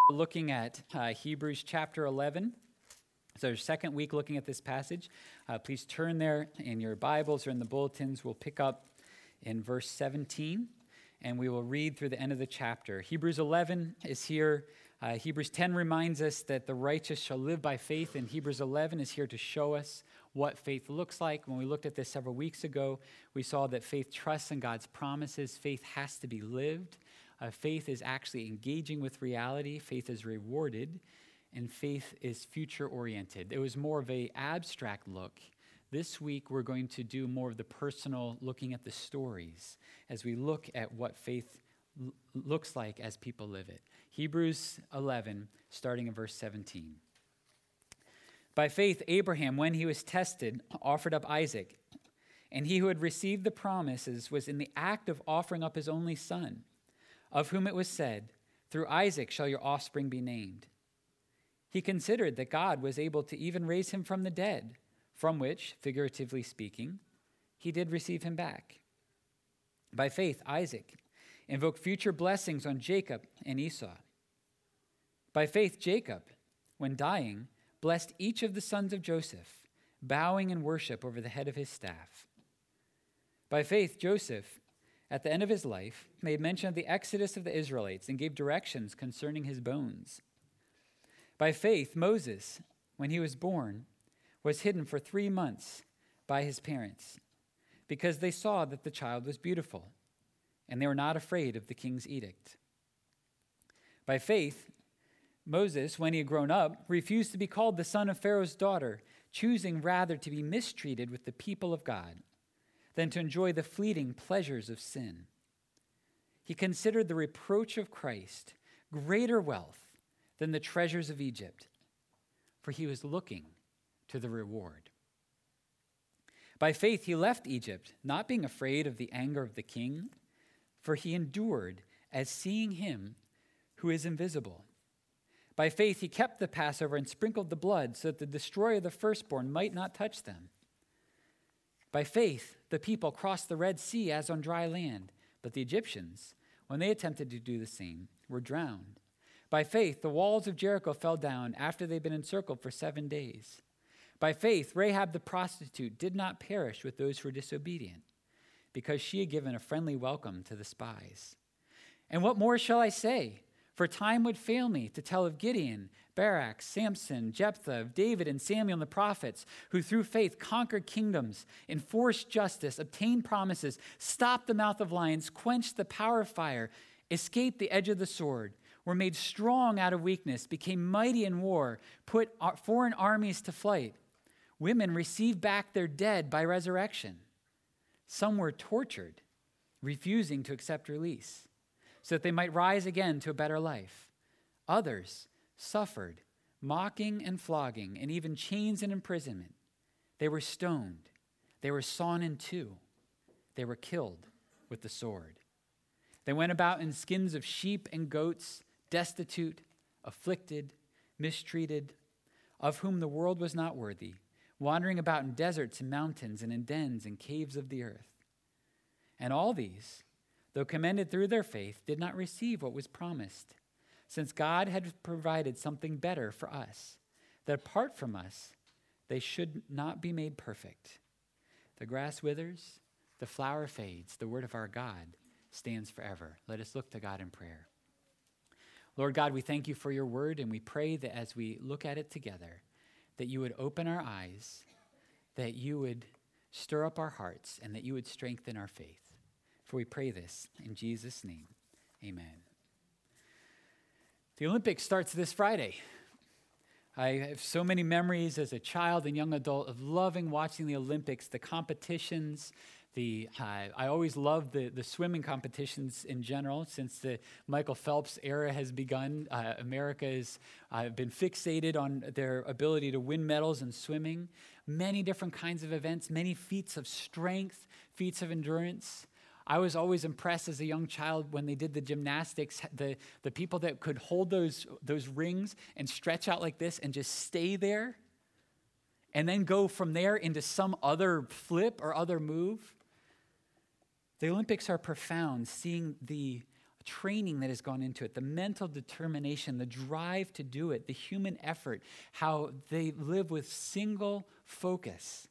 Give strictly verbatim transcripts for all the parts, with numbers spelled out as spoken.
Looking at uh, Hebrews chapter eleven. So our second week looking at this passage. Uh, please turn there in your Bibles or in the bulletins. We'll pick up in verse seventeen, and we will read through the end of the chapter. Hebrews eleven is here. Uh, Hebrews ten reminds us that the righteous shall live by faith, and Hebrews eleven is here to show us what faith looks like. When we looked at this several weeks ago, we saw that faith trusts in God's promises. Faith has to be lived. Uh, faith is actually engaging with reality. Faith is rewarded, and faith is future-oriented. It was more of an abstract look. This week, we're going to do more of the personal, looking at the stories as we look at what faith l- looks like as people live it. Hebrews eleven, starting in verse seventeen. By faith, Abraham, when he was tested, offered up Isaac, and he who had received the promises was in the act of offering up his only son, of whom it was said, "Through Isaac shall your offspring be named." He considered that God was able to even raise him from the dead, from which, figuratively speaking, he did receive him back. By faith, Isaac invoked future blessings on Jacob and Esau. By faith, Jacob, when dying, blessed each of the sons of Joseph, bowing in worship over the head of his staff. By faith, Joseph, at the end of his life, made mention of the exodus of the Israelites and gave directions concerning his bones. By faith, Moses, when he was born, was hidden for three months by his parents, because they saw that the child was beautiful, and they were not afraid of the king's edict. By faith, Moses, when he had grown up, refused to be called the son of Pharaoh's daughter, choosing rather to be mistreated with the people of God than to enjoy the fleeting pleasures of sin. He considered the reproach of Christ greater wealth than the treasures of Egypt, for he was looking to the reward. By faith he left Egypt, not being afraid of the anger of the king, for he endured as seeing him who is invisible. By faith he kept the Passover and sprinkled the blood so that the destroyer of the firstborn might not touch them. By faith, the people crossed the Red Sea as on dry land, but the Egyptians, when they attempted to do the same, were drowned. By faith, the walls of Jericho fell down after they had been encircled for seven days. By faith, Rahab the prostitute did not perish with those who were disobedient, because she had given a friendly welcome to the spies. And what more shall I say? For time would fail me to tell of Gideon, Barak, Samson, Jephthah, of David and Samuel and the prophets, who through faith conquered kingdoms, enforced justice, obtained promises, stopped the mouth of lions, quenched the power of fire, escaped the edge of the sword, were made strong out of weakness, became mighty in war, put foreign armies to flight. Women received back their dead by resurrection. Some were tortured, refusing to accept release, so that they might rise again to a better life. Others suffered mocking and flogging, and even chains and imprisonment. They were stoned. They were sawn in two. They were killed with the sword. They went about in skins of sheep and goats, destitute, afflicted, mistreated, of whom the world was not worthy, wandering about in deserts and mountains and in dens and caves of the earth. And all these, though commended through their faith, did not receive what was promised, since God had provided something better for us, that apart from us, they should not be made perfect. The grass withers, the flower fades, the word of our God stands forever. Let us look to God in prayer. Lord God, we thank you for your word, and we pray that as we look at it together, that you would open our eyes, that you would stir up our hearts, and that you would strengthen our faith. For we pray this in Jesus' name, amen. The Olympics starts this Friday. I have so many memories as a child and young adult of loving watching the Olympics, the competitions. The uh, I always loved the, the swimming competitions in general. Since the Michael Phelps era has begun, uh, America has uh, been fixated on their ability to win medals in swimming. Many different kinds of events, many feats of strength, feats of endurance. I was always impressed as a young child when they did the gymnastics, the, the people that could hold those, those rings and stretch out like this and just stay there and then go from there into some other flip or other move. The Olympics are profound, seeing the training that has gone into it, the mental determination, the drive to do it, the human effort, how they live with single focus.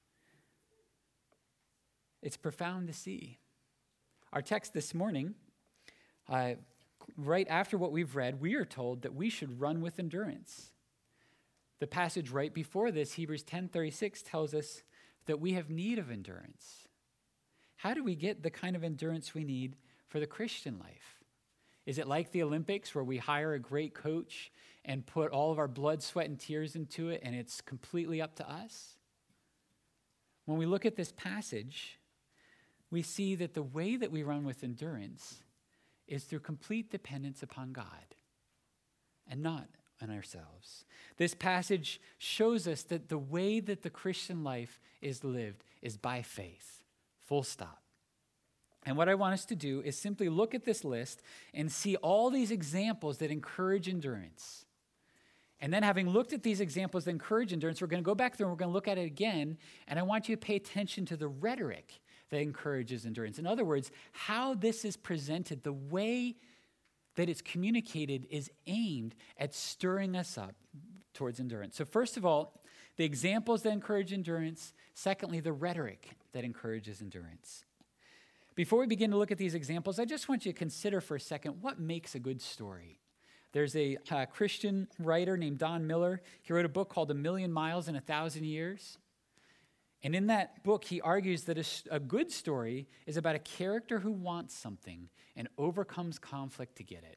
It's profound to see. Our text this morning, uh, right after what we've read, we are told that we should run with endurance. The passage right before this, Hebrews ten thirty-six, tells us that we have need of endurance. How do we get the kind of endurance we need for the Christian life? Is it like the Olympics where we hire a great coach and put all of our blood, sweat, and tears into it, and it's completely up to us? When we look at this passage, we see that the way that we run with endurance is through complete dependence upon God and not on ourselves. This passage shows us that the way that the Christian life is lived is by faith, full stop. And what I want us to do is simply look at this list and see all these examples that encourage endurance. And then having looked at these examples that encourage endurance, we're going to go back through and we're going to look at it again. And I want you to pay attention to the rhetoric that encourages endurance. In other words, how this is presented, the way that it's communicated is aimed at stirring us up towards endurance. So first of all, the examples that encourage endurance. Secondly, the rhetoric that encourages endurance. Before we begin to look at these examples, I just want you to consider for a second what makes a good story. There's a uh, Christian writer named Don Miller. He wrote a book called A Million Miles in a Thousand Years. And in that book, he argues that a, a good story is about a character who wants something and overcomes conflict to get it.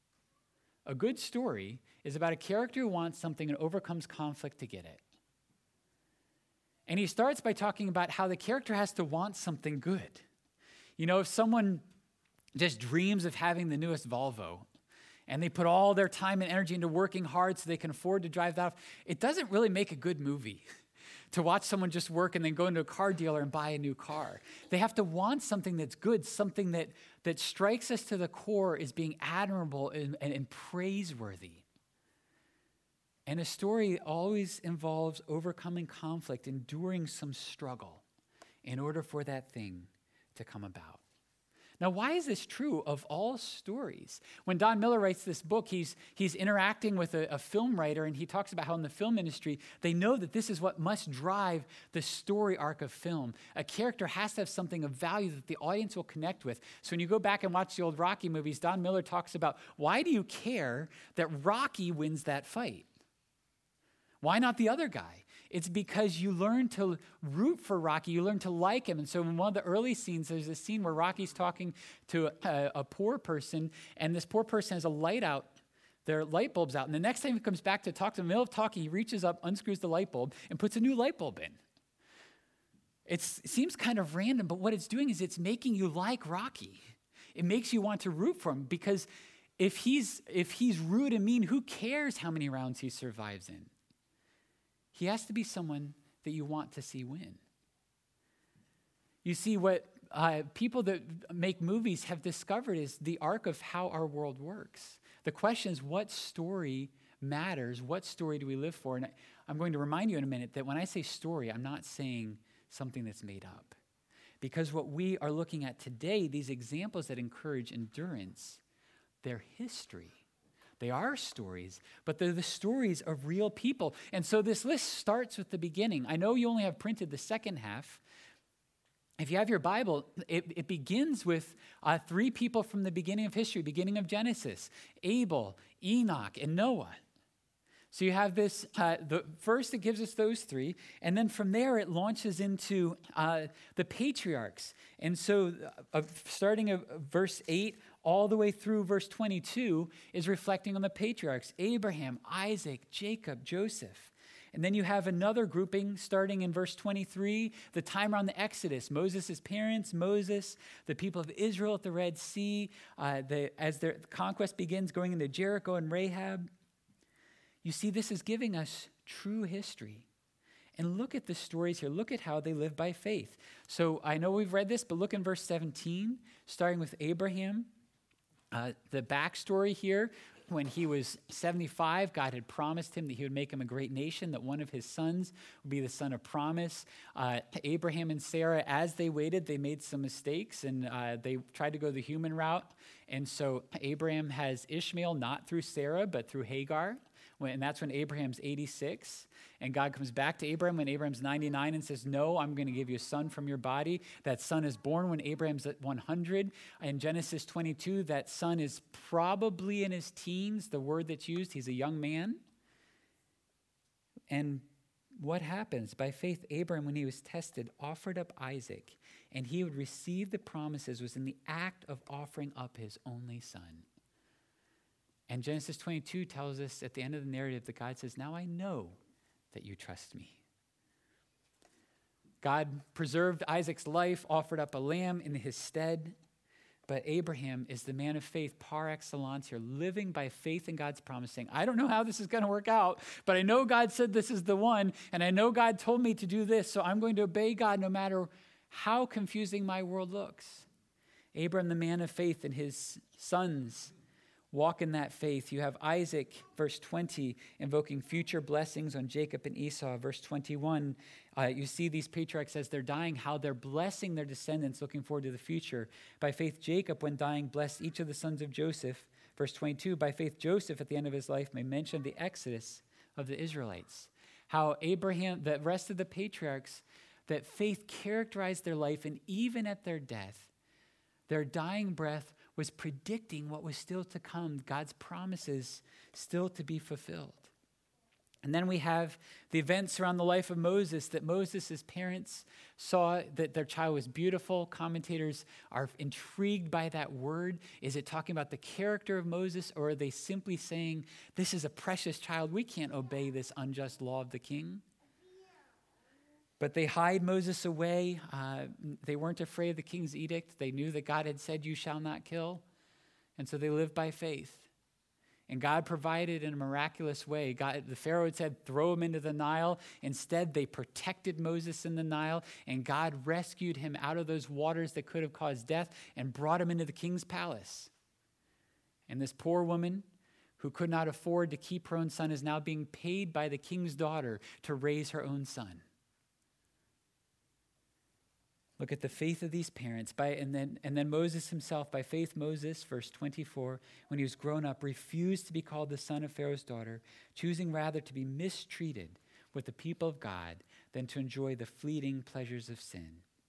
A good story is about a character who wants something and overcomes conflict to get it. And he starts by talking about how the character has to want something good. You know, if someone just dreams of having the newest Volvo and they put all their time and energy into working hard so they can afford to drive that off, it doesn't really make a good movie to watch someone just work and then go into a car dealer and buy a new car. They have to want something that's good, something that, that strikes us to the core as being admirable and, and, and praiseworthy. And a story always involves overcoming conflict, enduring some struggle in order for that thing to come about. Now, why is this true of all stories? When Don Miller writes this book, he's, he's interacting with a, a film writer, and he talks about how in the film industry, they know that this is what must drive the story arc of film. A character has to have something of value that the audience will connect with. So when you go back and watch the old Rocky movies, Don Miller talks about, why do you care that Rocky wins that fight? Why not the other guy? It's because you learn to root for Rocky. You learn to like him. And so in one of the early scenes, there's a scene where Rocky's talking to a, a poor person, and this poor person has a light out, their light bulb's out. And the next time he comes back to talk to him, in the middle of talking, he reaches up, unscrews the light bulb, and puts a new light bulb in. It's, it seems kind of random, but what it's doing is it's making you like Rocky. It makes you want to root for him, because if he's, if he's rude and mean, who cares how many rounds he survives in? He has to be someone that you want to see win. You see, what uh, people that make movies have discovered is the arc of how our world works. The question is, what story matters? What story do we live for? And I'm going to remind you in a minute that when I say story, I'm not saying something that's made up. Because what we are looking at today, these examples that encourage endurance, they're history. They are stories, but they're the stories of real people. And so this list starts with the beginning. I know you only have printed the second half. If you have your Bible, it, it begins with uh, three people from the beginning of history, beginning of Genesis: Abel, Enoch, and Noah. So you have this, uh, the first it gives us those three, and then from there it launches into uh, the patriarchs. And so uh, starting at verse eight all the way through verse twenty-two is reflecting on the patriarchs: Abraham, Isaac, Jacob, Joseph. And then you have another grouping starting in verse twenty-three, the time around the Exodus: Moses' parents, Moses, the people of Israel at the Red Sea, uh, the, as their conquest begins, going into Jericho and Rahab. You see, this is giving us true history. And look at the stories here. Look at how they live by faith. So I know we've read this, but look in verse seventeen, starting with Abraham. Uh, the backstory here, when he was seventy-five, God had promised him that he would make him a great nation, that one of his sons would be the son of promise. Uh, Abraham and Sarah, as they waited, they made some mistakes, and uh, they tried to go the human route. And so Abraham has Ishmael not through Sarah, but through Hagar. When, and that's when Abraham's eighty-six. And God comes back to Abraham when Abraham's ninety-nine and says, no, I'm going to give you a son from your body. That son is born when Abraham's at one hundred. In Genesis twenty-two, that son is probably in his teens, the word that's used. He's a young man. And what happens? By faith, Abraham, when he was tested, offered up Isaac, and he would receive the promises, was in the act of offering up his only son. And Genesis twenty-two tells us at the end of the narrative that God says, now I know that you trust me. God preserved Isaac's life, offered up a lamb in his stead. But Abraham is the man of faith par excellence here, living by faith in God's promise, saying, I don't know how this is going to work out, but I know God said this is the one, and I know God told me to do this, so I'm going to obey God no matter how confusing my world looks. Abraham, the man of faith, and his sons walk in that faith. You have Isaac, verse twenty, invoking future blessings on Jacob and Esau. Verse twenty-one, uh, you see these patriarchs as they're dying, how they're blessing their descendants, looking forward to the future. By faith, Jacob, when dying, blessed each of the sons of Joseph. Verse twenty-two, by faith, Joseph, at the end of his life, may mention the exodus of the Israelites. How Abraham, the rest of the patriarchs, that faith characterized their life, and even at their death, their dying breath was predicting what was still to come, God's promises still to be fulfilled. And then we have the events around the life of Moses, that Moses' parents saw that their child was beautiful. Commentators are intrigued by that word. Is it talking about the character of Moses, or are they simply saying, this is a precious child, we can't obey this unjust law of the king? But they hide Moses away. Uh, they weren't afraid of the king's edict. They knew that God had said, you shall not kill. And so they lived by faith. And God provided in a miraculous way. God, the Pharaoh had said, throw him into the Nile. Instead, they protected Moses in the Nile, and God rescued him out of those waters that could have caused death and brought him into the king's palace. And this poor woman who could not afford to keep her own son is now being paid by the king's daughter to raise her own son. Look at the faith of these parents. By, and, then, and then Moses himself, by faith Moses, verse twenty-four, when he was grown up, refused to be called the son of Pharaoh's daughter, choosing rather to be mistreated with the people of God than to enjoy the fleeting pleasures of sin.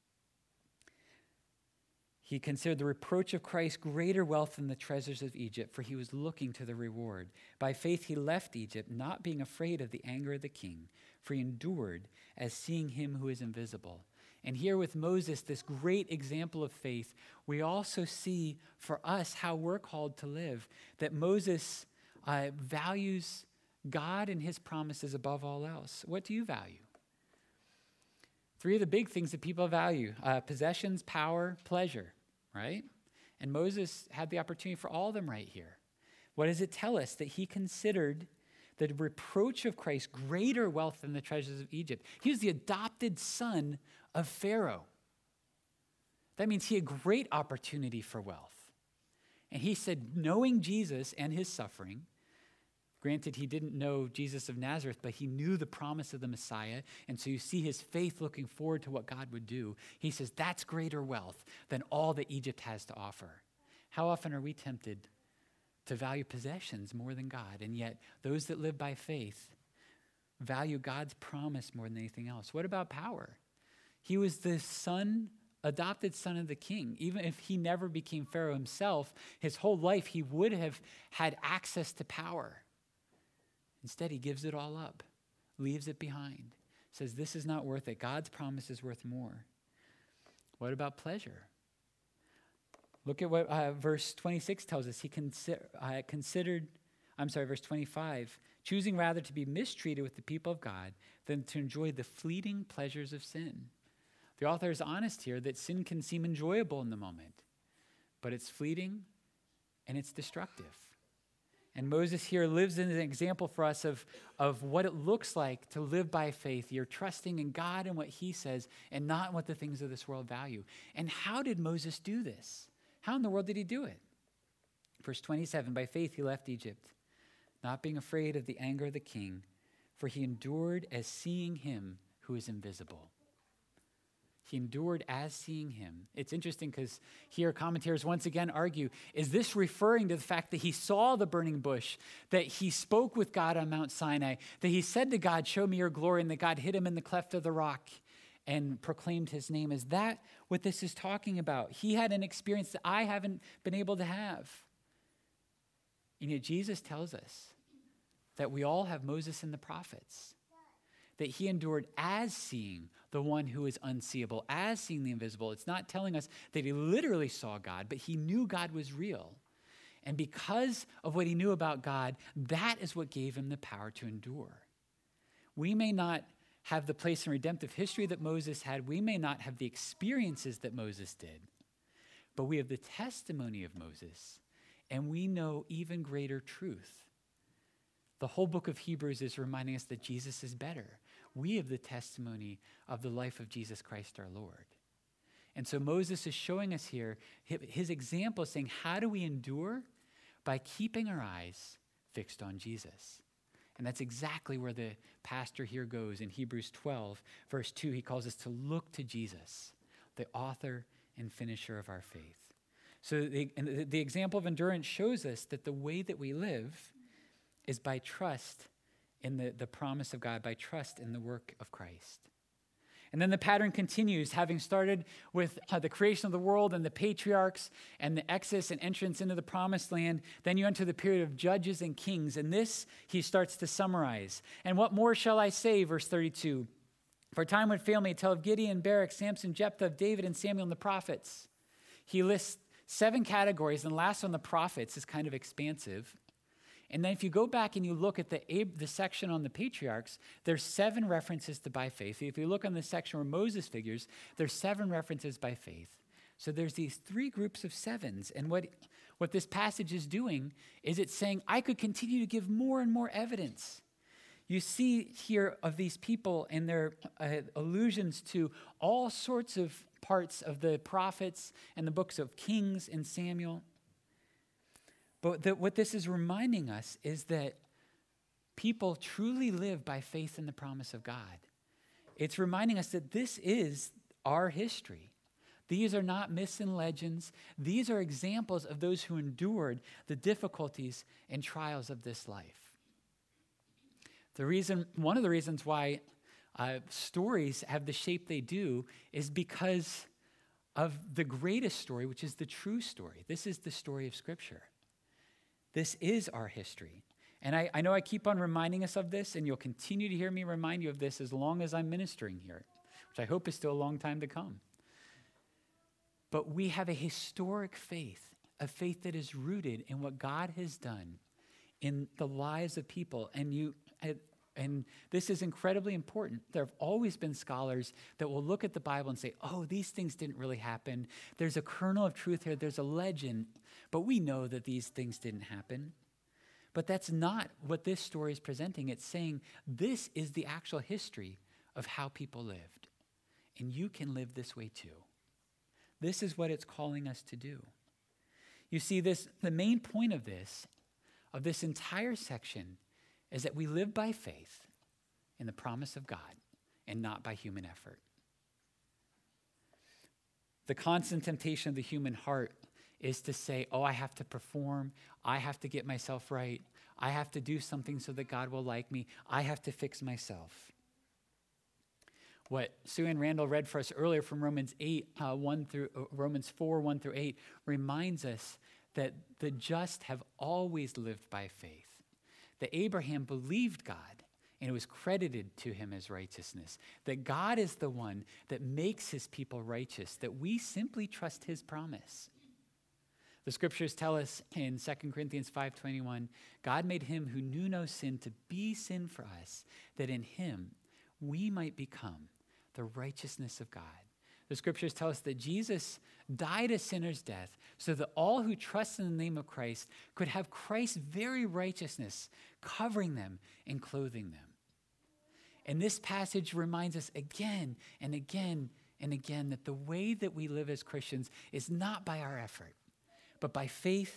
He considered the reproach of Christ greater wealth than the treasures of Egypt, for he was looking to the reward. By faith he left Egypt, not being afraid of the anger of the king, for he endured as seeing him who is invisible. And here with Moses, this great example of faith, we also see for us how we're called to live, that Moses uh, values God and his promises above all else. What do you value? Three of the big things that people value, uh, possessions, power, pleasure, right? And Moses had the opportunity for all of them right here. What does it tell us? That he considered the reproach of Christ greater wealth than the treasures of Egypt. He was the adopted son of Pharaoh. That means he had great opportunity for wealth. And he said, knowing Jesus and his suffering, granted he didn't know Jesus of Nazareth, but he knew the promise of the Messiah, and so you see his faith looking forward to what God would do. He says, that's greater wealth than all that Egypt has to offer. How often are we tempted to value possessions more than God? And yet those that live by faith value God's promise more than anything else. What about power? He was the son, adopted son of the king. Even if he never became Pharaoh himself, his whole life he would have had access to power. Instead, he gives it all up, leaves it behind, says this is not worth it. God's promise is worth more. What about pleasure? Look at what uh, verse twenty-six tells us. He consi- uh, considered, I'm sorry, verse twenty-five, choosing rather to be mistreated with the people of God than to enjoy the fleeting pleasures of sin. The author is honest here that sin can seem enjoyable in the moment, but it's fleeting and it's destructive. And Moses here lives in an example for us of, of what it looks like to live by faith. You're trusting in God and what he says and not what the things of this world value. And how did Moses do this? How in the world did he do it? Verse twenty-seven, by faith he left Egypt, not being afraid of the anger of the king, for he endured as seeing him who is invisible. He endured as seeing him. It's interesting because here commentators once again argue, is this referring to the fact that he saw the burning bush, that he spoke with God on Mount Sinai, that he said to God, show me your glory, and that God hid him in the cleft of the rock and proclaimed his name? Is that what this is talking about? He had an experience that I haven't been able to have. And yet Jesus tells us that we all have Moses and the prophets, that he endured as seeing the one who is unseeable, as seeing the invisible. It's not telling us that he literally saw God, but he knew God was real. And because of what he knew about God, that is what gave him the power to endure. We may not have the place in redemptive history that Moses had. We may not have the experiences that Moses did, but we have the testimony of Moses, and we know even greater truth. The whole book of Hebrews is reminding us that Jesus is better. We have the testimony of the life of Jesus Christ our Lord. And so Moses is showing us here, his example is saying, how do we endure? By keeping our eyes fixed on Jesus. And that's exactly where the pastor here goes in Hebrews twelve, verse two. He calls us to look to Jesus, the author and finisher of our faith. So the, and the, the example of endurance shows us that the way that we live is by trust in the, the promise of God, by trust in the work of Christ. And then the pattern continues, having started with uh, the creation of the world and the patriarchs and the exodus and entrance into the promised land. Then you enter the period of judges and kings. And this he starts to summarize. And what more shall I say, verse thirty-two? For time would fail me to tell of Gideon, Barak, Samson, Jephthah, of David, and Samuel, and the prophets. He lists seven categories, and the last one, the prophets, is kind of expansive. And then if you go back and you look at the, the section on the patriarchs, there's seven references to by faith. If you look on the section where Moses figures, there's seven references by faith. So there's these three groups of sevens. And what, what this passage is doing is it's saying, I could continue to give more and more evidence. You see here of these people and their uh, allusions to all sorts of parts of the prophets and the books of Kings and Samuel. But the, what this is reminding us is that people truly live by faith in the promise of God. It's reminding us that this is our history. These are not myths and legends. These are examples of those who endured the difficulties and trials of this life. The reason, one of the reasons why uh, stories have the shape they do is because of the greatest story, which is the true story. This is the story of Scripture. This is our history. And I, I know I keep on reminding us of this, and you'll continue to hear me remind you of this as long as I'm ministering here, which I hope is still a long time to come. But we have a historic faith, a faith that is rooted in what God has done in the lives of people. And you, and this is incredibly important. There have always been scholars that will look at the Bible and say, oh, these things didn't really happen. There's a kernel of truth here. There's a legend. But we know that these things didn't happen. But that's not what this story is presenting. It's saying this is the actual history of how people lived. And you can live this way too. This is what it's calling us to do. You see, this the main point of this, of this entire section, is that we live by faith in the promise of God and not by human effort. The constant temptation of the human heart is to say, oh, I have to perform. I have to get myself right. I have to do something so that God will like me. I have to fix myself. What Sue Ann Randall read for us earlier from Romans eight, uh, one through uh, Romans four, one through eight, reminds us that the just have always lived by faith. That Abraham believed God, and it was credited to him as righteousness. That God is the one that makes his people righteous, that we simply trust his promise. The scriptures tell us in Second Corinthians five twenty-one, God made him who knew no sin to be sin for us, that in him we might become the righteousness of God. The scriptures tell us that Jesus died a sinner's death so that all who trust in the name of Christ could have Christ's very righteousness covering them and clothing them. And this passage reminds us again and again and again that the way that we live as Christians is not by our effort, but by faith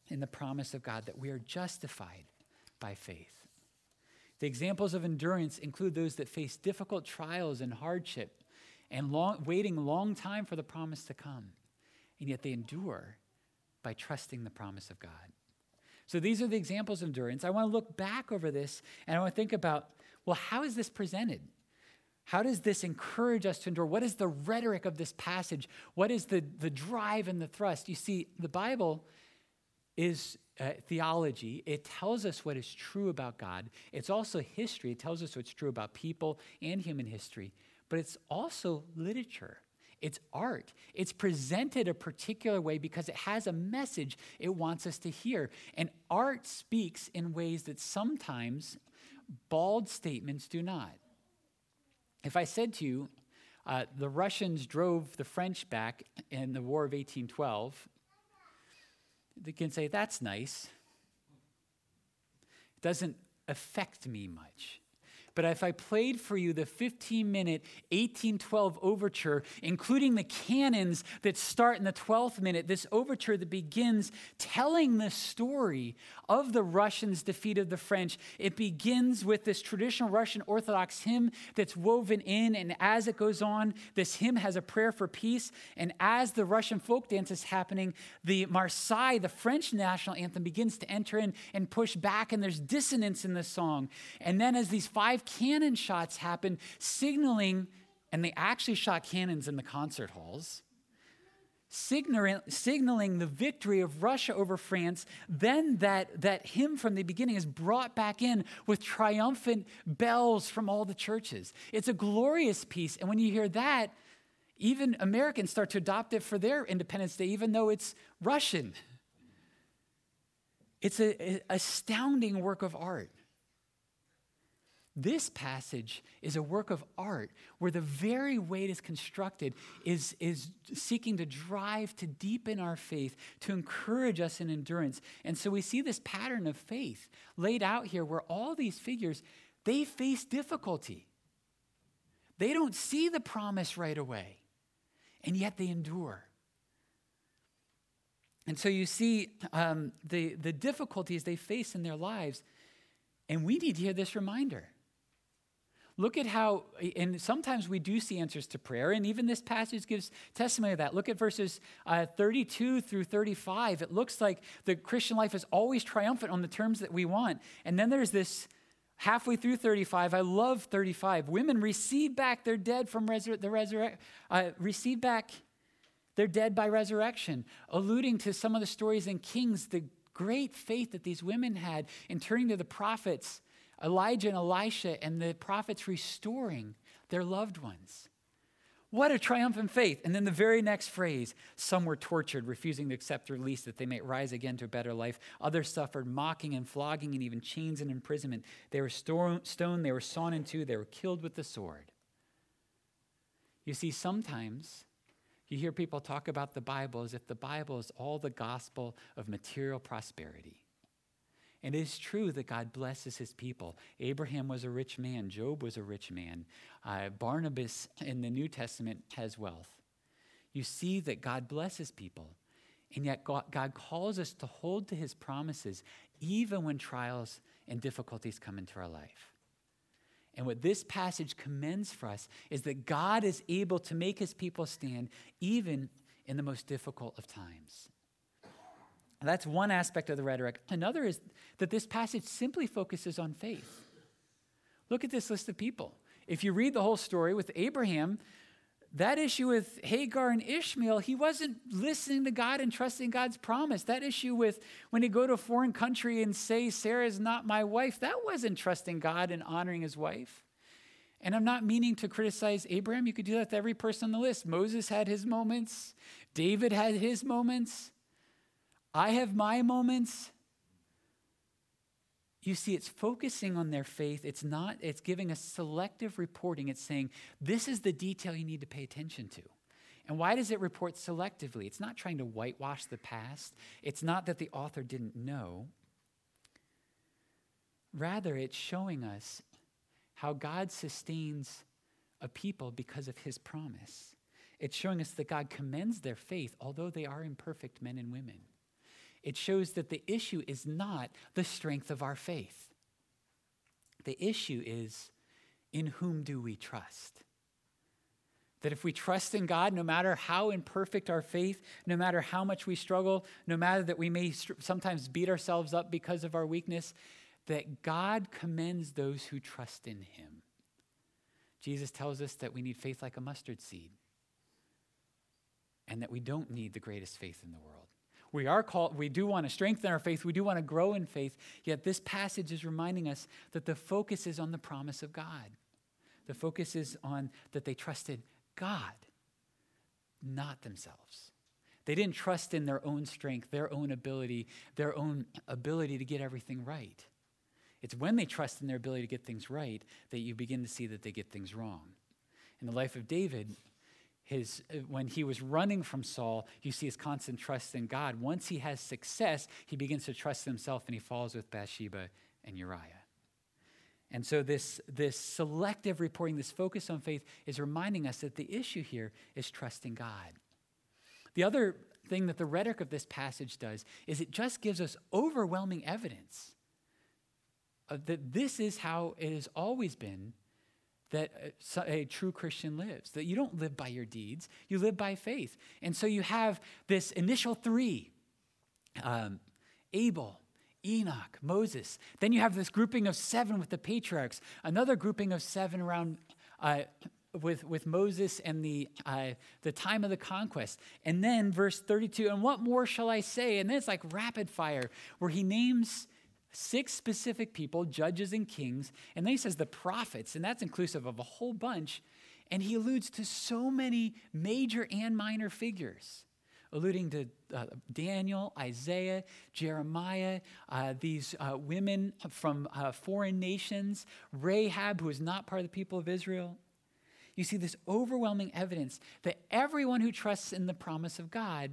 in the promise of God that we are justified by faith. The examples of endurance include those that face difficult trials and hardship and long, waiting a long time for the promise to come, and yet they endure by trusting the promise of God. So these are the examples of endurance. I want to look back over this, and I want to think about, well, how is this presented? How does this encourage us to endure? What is the rhetoric of this passage? What is the, the drive and the thrust? You see, the Bible is uh, theology. It tells us what is true about God. It's also history. It tells us what's true about people and human history. But it's also literature. It's art. It's presented a particular way because it has a message it wants us to hear. And art speaks in ways that sometimes bald statements do not. If I said to you, uh, the Russians drove the French back in the War of eighteen twelve, they can say, that's nice. It doesn't affect me much. But if I played for you the fifteen-minute eighteen twelve overture, including the cannons that start in the twelfth minute, this overture that begins telling the story of the Russians' defeat of the French, it begins with this traditional Russian Orthodox hymn that's woven in, and as it goes on, this hymn has a prayer for peace, and as the Russian folk dance is happening, the Marseillaise, the French national anthem, begins to enter in and push back, and there's dissonance in the song. And then as these five cannon shots happen, signaling, and they actually shot cannons in the concert halls, signaling, signaling the victory of Russia over France. Then that, that hymn from the beginning is brought back in with triumphant bells from all the churches. It's a glorious piece. And when you hear that, even Americans start to adopt it for their Independence Day, even though it's Russian. It's an astounding work of art. This passage is a work of art where the very way it is constructed is, is seeking to drive to deepen our faith, to encourage us in endurance. And so we see this pattern of faith laid out here where all these figures, they face difficulty. They don't see the promise right away, and yet they endure. And so you see um, the, the difficulties they face in their lives, and we need to hear this reminder. Look at how, and sometimes we do see answers to prayer, and even this passage gives testimony of that. Look at verses uh, thirty-two through thirty-five. It looks like the Christian life is always triumphant on the terms that we want. And then there's this halfway through thirty-five. I love thirty-five. Women receive back their dead from resur- the resurrection, uh, receive back their dead by resurrection, alluding to some of the stories in Kings, the great faith that these women had in turning to the prophets, Elijah and Elisha, and the prophets restoring their loved ones. What a triumphant faith. And then the very next phrase, some were tortured, refusing to accept release that they might rise again to a better life. Others suffered mocking and flogging and even chains and imprisonment. They were stoned, they were sawn in two, they were killed with the sword. You see, sometimes you hear people talk about the Bible as if the Bible is all the gospel of material prosperity. And it is true that God blesses his people. Abraham was a rich man. Job was a rich man. Uh, Barnabas in the New Testament has wealth. You see that God blesses people. And yet God, God calls us to hold to his promises even when trials and difficulties come into our life. And what this passage commends for us is that God is able to make his people stand even in the most difficult of times. That's one aspect of the rhetoric. Another is that this passage simply focuses on faith. Look at this list of people. If you read the whole story with Abraham, that issue with Hagar and Ishmael, he wasn't listening to God and trusting God's promise. That issue with when he go to a foreign country and say, Sarah is not my wife, that wasn't trusting God and honoring his wife. And I'm not meaning to criticize Abraham. You could do that to every person on the list. Moses had his moments. David had his moments. I have my moments. You see, it's focusing on their faith. It's not, it's giving a selective reporting. It's saying, this is the detail you need to pay attention to. And why does it report selectively? It's not trying to whitewash the past. It's not that the author didn't know. Rather, it's showing us how God sustains a people because of his promise. It's showing us that God commends their faith, although they are imperfect men and women. it shows that the issue is not the strength of our faith. The issue is, in whom do we trust? That if we trust in God, no matter how imperfect our faith, no matter how much we struggle, no matter that we may st- sometimes beat ourselves up because of our weakness, that God commends those who trust in him. Jesus tells us that we need faith like a mustard seed, and that we don't need the greatest faith in the world. We are called, we do want to strengthen our faith, we do want to grow in faith, yet this passage is reminding us that the focus is on the promise of God. The focus is on that they trusted God, not themselves. They didn't trust in their own strength, their own ability, their own ability to get everything right. It's when they trust in their ability to get things right that you begin to see that they get things wrong. In the life of David, his, when he was running from Saul, you see his constant trust in God. Once he has success, he begins to trust himself, and he falls with Bathsheba and Uriah. And so this, this selective reporting, this focus on faith, is reminding us that the issue here is trusting God. The other thing that the rhetoric of this passage does is it just gives us overwhelming evidence of that this is how it has always been that a, a true Christian lives, that you don't live by your deeds, you live by faith. And so you have this initial three, um, Abel, Enoch, Moses. Then you have this grouping of seven with the patriarchs, another grouping of seven around uh, with, with Moses and the, uh, the time of the conquest. And then verse thirty-two, and what more shall I say? And then it's like rapid fire, where he names six specific people, judges and kings, and then he says the prophets, and that's inclusive of a whole bunch, and he alludes to so many major and minor figures, alluding to uh, Daniel, Isaiah, Jeremiah, uh, these uh, women from uh, foreign nations, Rahab, who is not part of the people of Israel. You see this overwhelming evidence that everyone who trusts in the promise of God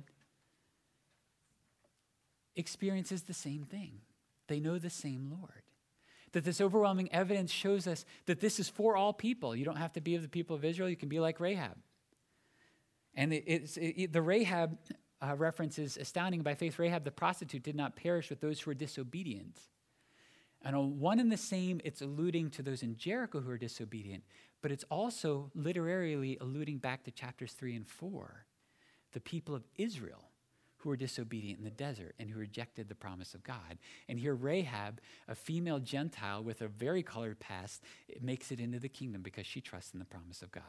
experiences the same thing. They know the same Lord. That this overwhelming evidence shows us that this is for all people. You don't have to be of the people of Israel. You can be like Rahab. And it, it's, it, the Rahab uh, reference is astounding. By faith, Rahab the prostitute did not perish with those who were disobedient. And on one and the same, it's alluding to those in Jericho who are disobedient, but it's also literarily alluding back to chapters three and four, the people of Israel who were disobedient in the desert and who rejected the promise of God. And here Rahab, a female Gentile with a very colored past, it makes it into the kingdom because she trusts in the promise of God.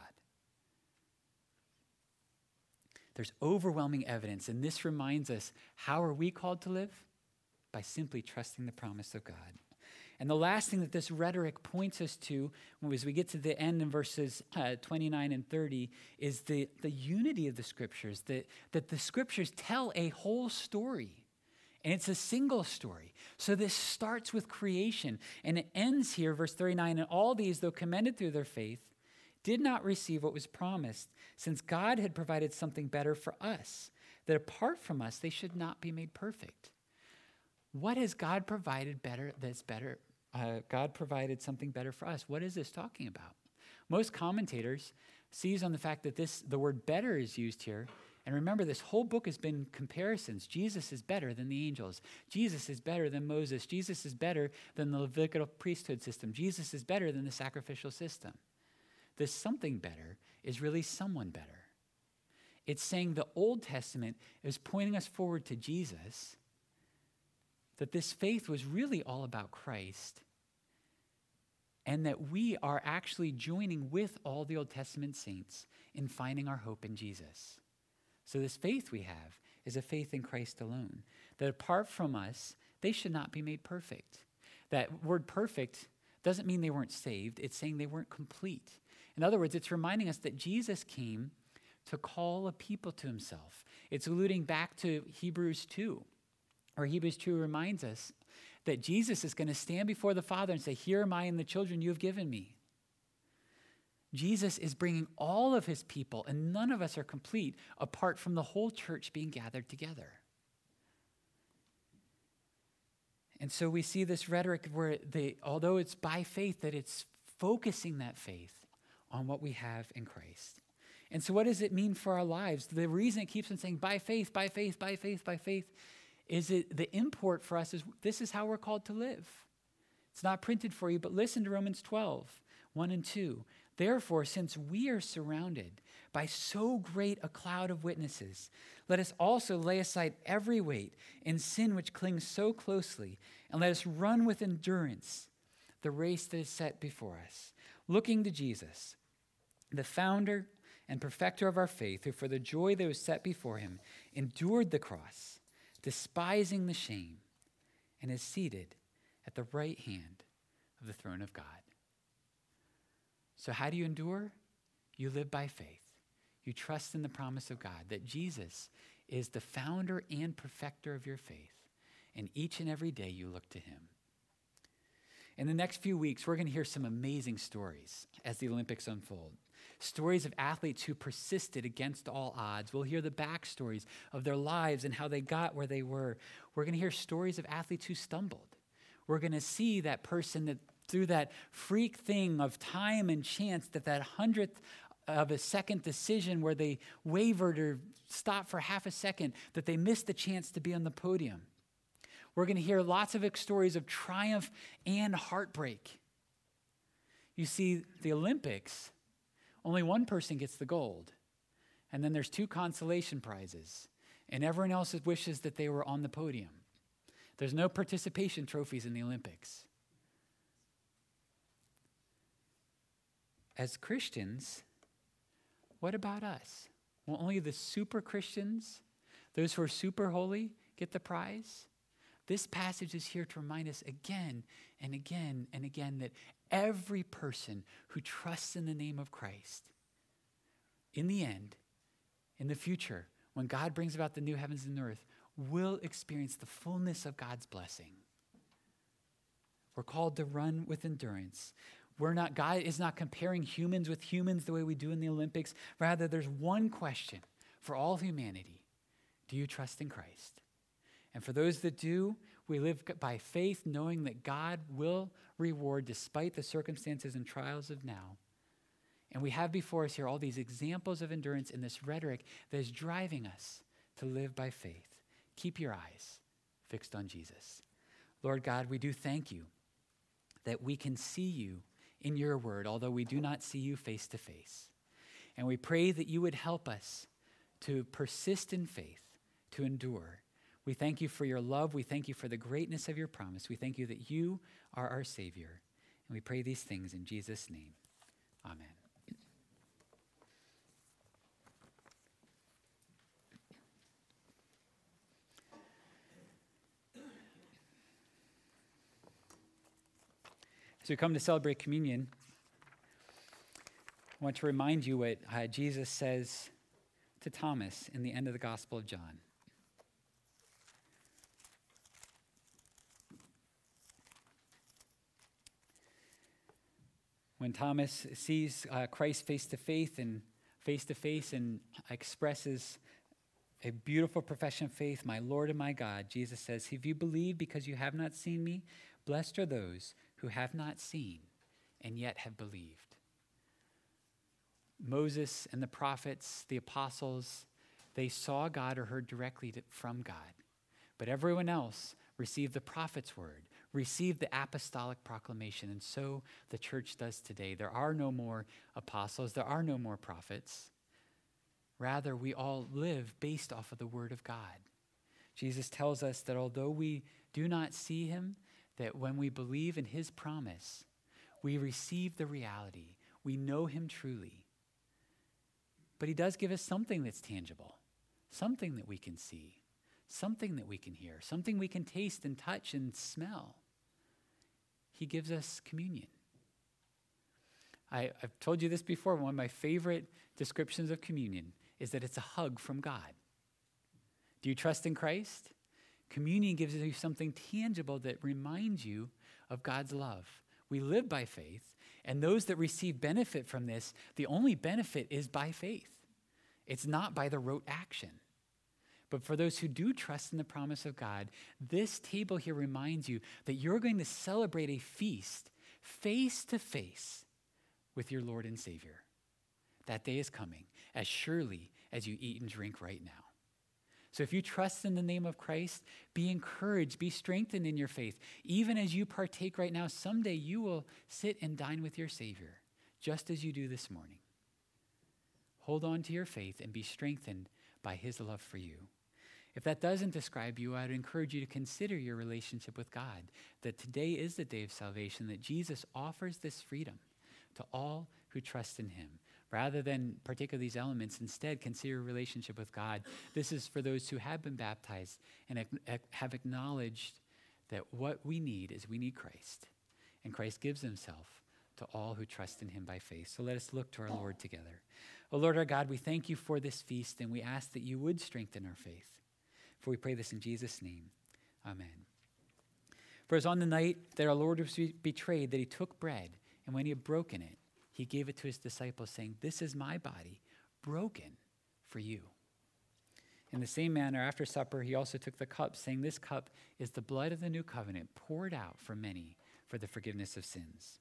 There's overwhelming evidence, and this reminds us, how are we called to live? By simply trusting the promise of God. And the last thing that this rhetoric points us to, as we get to the end in verses uh, twenty-nine and thirty, is the, the unity of the scriptures, that, that the scriptures tell a whole story, and it's a single story. So this starts with creation, and it ends here, verse thirty-nine, and all these, though commended through their faith, did not receive what was promised, since God had provided something better for us, that apart from us, they should not be made perfect. What has God provided better that's better? Uh, God provided something better for us. What is this talking about? Most commentators seize on the fact that this the word better is used here. And remember, this whole book has been comparisons. Jesus is better than the angels. Jesus is better than Moses. Jesus is better than the Levitical priesthood system. Jesus is better than the sacrificial system. This something better is really someone better. It's saying the Old Testament is pointing us forward to Jesus, that this faith was really all about Christ, and that we are actually joining with all the Old Testament saints in finding our hope in Jesus. So this faith we have is a faith in Christ alone, that apart from us, they should not be made perfect. That word perfect doesn't mean they weren't saved. It's saying they weren't complete. In other words, it's reminding us that Jesus came to call a people to himself. It's alluding back to Hebrews two. Or Hebrews two reminds us that Jesus is going to stand before the Father and say, here am I and the children you have given me. Jesus is bringing all of his people, and none of us are complete apart from the whole church being gathered together. And so we see this rhetoric where they, although it's by faith, that it's focusing that faith on what we have in Christ. And so what does it mean for our lives? The reason it keeps on saying by faith, by faith, by faith, by faith, is it the import for us is this is how we're called to live. It's not printed for you, but listen to Romans twelve, one and two. Therefore, since we are surrounded by so great a cloud of witnesses, let us also lay aside every weight and sin which clings so closely, and let us run with endurance the race that is set before us, looking to Jesus, the founder and perfecter of our faith, who for the joy that was set before him endured the cross, despising the shame, and is seated at the right hand of the throne of God. So how do you endure? You live by faith. You trust in the promise of God that Jesus is the founder and perfecter of your faith, and each and every day you look to him. In the next few weeks, we're going to hear some amazing stories as the Olympics unfold. Stories of athletes who persisted against all odds. We'll hear the backstories of their lives and how they got where they were. We're going to hear stories of athletes who stumbled. We're going to see that person that through that freak thing of time and chance, that that hundredth of a second decision where they wavered or stopped for half a second, that they missed the chance to be on the podium. We're going to hear lots of stories of triumph and heartbreak. You see, the Olympics, only one person gets the gold. And then there's two consolation prizes. And everyone else wishes that they were on the podium. There's no participation trophies in the Olympics. As Christians, what about us? Will only the super Christians, those who are super holy, get the prize? This passage is here to remind us again and again and again that every person who trusts in the name of Christ, in the end, in the future, when God brings about the new heavens and earth, will experience the fullness of God's blessing. We're called to run with endurance. We're not, God is not comparing humans with humans the way we do in the Olympics. Rather, there's one question for all humanity. Do you trust in Christ? And for those that do, we live by faith, knowing that God will reward despite the circumstances and trials of now. And we have before us here all these examples of endurance in this rhetoric that is driving us to live by faith. Keep your eyes fixed on Jesus. Lord God, we do thank you that we can see you in your word, although we do not see you face to face. And we pray that you would help us to persist in faith, to endure. We thank you for your love. We thank you for the greatness of your promise. We thank you that you are our Savior. And we pray these things in Jesus' name. Amen. As we come to celebrate communion, I want to remind you what uh, Jesus says to Thomas in the end of the Gospel of John. When Thomas sees uh, Christ face to face and face to face and expresses a beautiful profession of faith, my Lord and my God, Jesus says, "If you believe because you have not seen me, blessed are those who have not seen and yet have believed." Moses and the prophets, the apostles, they saw God or heard directly to, from God. But everyone else received the prophet's word, received the apostolic proclamation, and so the church does today. There are no more apostles, there are no more prophets. Rather, we all live based off of the word of God. Jesus tells us that although we do not see him, that when we believe in his promise, we receive the reality. We know him truly. But he does give us something that's tangible, something that we can see, something that we can hear, something we can taste and touch and smell. He gives us communion. I, I've told you this before. One of my favorite descriptions of communion is that it's a hug from God. Do you trust in Christ? Communion gives you something tangible that reminds you of God's love. We live by faith, and those that receive benefit from this, the only benefit is by faith. It's not by the rote action. But for those who do trust in the promise of God, this table here reminds you that you're going to celebrate a feast face to face with your Lord and Savior. That day is coming as surely as you eat and drink right now. So if you trust in the name of Christ, be encouraged, be strengthened in your faith. Even as you partake right now, someday you will sit and dine with your Savior, just as you do this morning. Hold on to your faith and be strengthened by his love for you. If that doesn't describe you, I would encourage you to consider your relationship with God, that today is the day of salvation, that Jesus offers this freedom to all who trust in him. Rather than partake of these elements, instead consider your relationship with God. This is for those who have been baptized and ac- have acknowledged that what we need is we need Christ. And Christ gives himself to all who trust in him by faith. So let us look to our Lord together. Oh Lord our God, we thank you for this feast, and we ask that you would strengthen our faith. For we pray this in Jesus' name. Amen. For it was on the night that our Lord was betrayed that he took bread, and when he had broken it, he gave it to his disciples, saying, "This is my body, broken for you." In the same manner, after supper, he also took the cup, saying, "This cup is the blood of the new covenant, poured out for many for the forgiveness of sins.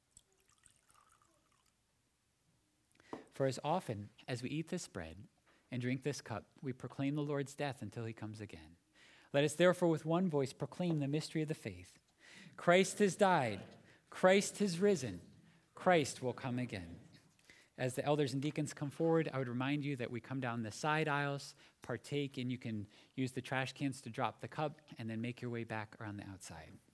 For as often as we eat this bread and drink this cup, we proclaim the Lord's death until he comes again. Let us therefore with one voice proclaim the mystery of the faith. Christ has died. Christ has risen. Christ will come again." As the elders and deacons come forward, I would remind you that we come down the side aisles, partake, and you can use the trash cans to drop the cup and then make your way back around the outside.